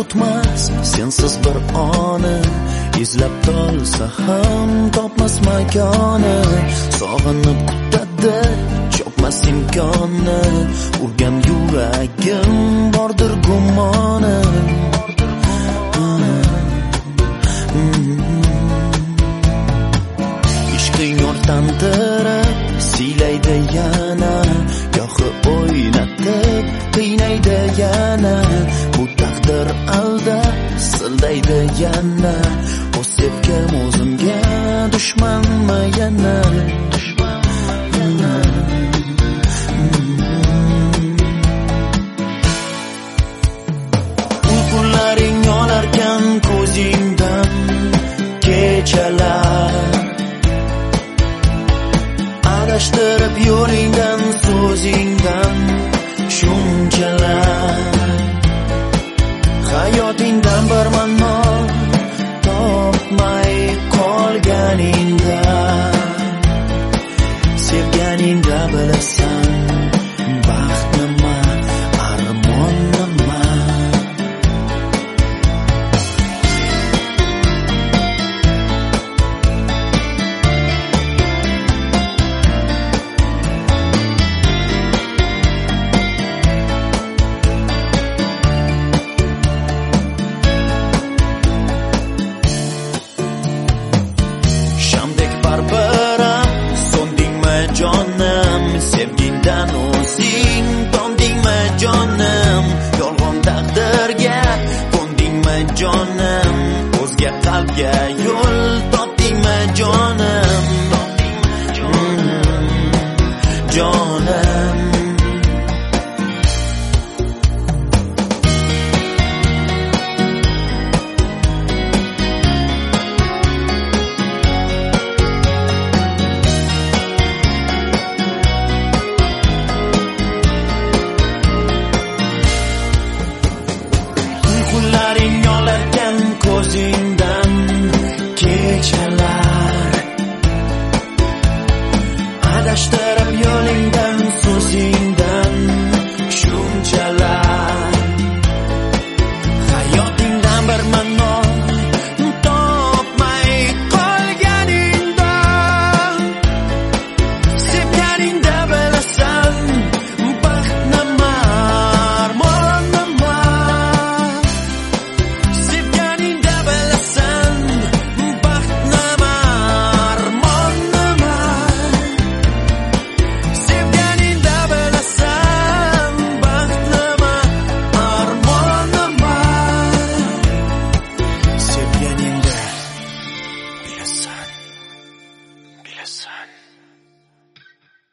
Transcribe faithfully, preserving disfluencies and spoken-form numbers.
o'tmas sensiz bir oni, izlab tolsa ham topmas makoni. Sog'inib kutadi chopmas imkonni, urgan yuragim bordir gumoni. Ishqing o'rtantirib siylaydi yana, gohi o'ynatib qiynaydi yana. Bu taqdir aldab sildaydi yana, o'z sevgim o'zimga dushmanmi yana? Uyqularing olarkan ko'zingdan kechalar, adashtirib yo'lingdan so'zingdan shunchalar. Hayotingdan bir ma'no topmay qolganingda, sevganingda bilasan baxt nima, armon nima. Jonim, sevgindan o'zing tondingmi jonim? Yolg'on taqdirga qo'ndingmi jonim? O'zga qalbga yo'l topdingmi jonim? Jonim Uyqularing olarkan ko'zingdan kechalar, adashtirib yo'lingdan so'zingdan shunchalar. Hayotingdan bir ma'no topmay qolganingda, sevganingda bilasan baxt nima, armon nima. Sevganingda bilasan baxt nima, armon nima. Sevganingda bilasan baxt nima, armon nima. Sevganingda bilasan, bilasan.